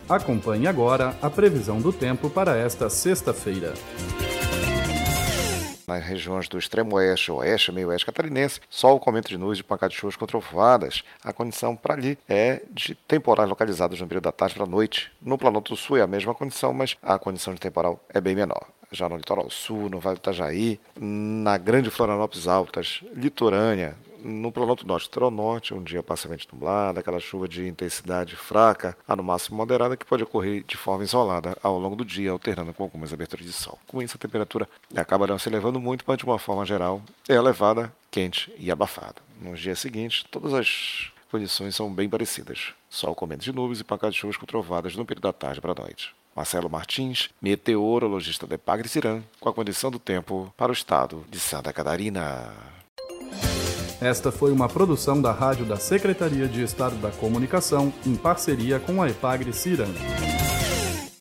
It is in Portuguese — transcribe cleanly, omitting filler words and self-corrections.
Acompanhe agora a previsão do tempo para esta sexta-feira. Nas regiões do extremo oeste, oeste, meio oeste catarinense, sol com aumento de nuvens de pancadas de chuvas com trovoadas. A condição para ali é de temporais localizados no período da tarde para a noite. No Planalto do Sul é a mesma condição, mas a condição de temporal é bem menor. Já no litoral sul, no Vale do Itajaí, na Grande Florianópolis Altas, litorânea, no Planalto Norte e Litoral Norte, um dia parcialmente nublado, aquela chuva de intensidade fraca a no máximo moderada que pode ocorrer de forma isolada ao longo do dia, alternando com algumas aberturas de sol. Com isso, a temperatura acaba não se elevando muito, mas de uma forma geral é elevada, quente e abafada. Nos dias seguintes, todas as condições são bem parecidas. Sol com aumento de nuvens e pancadas de chuvas com trovadas no período da tarde para a noite. Marcelo Martins, meteorologista da Epagre-Ciran, com a condição do tempo para o estado de Santa Catarina. Esta foi uma produção da Rádio da Secretaria de Estado da Comunicação, em parceria com a Epagre-Ciran.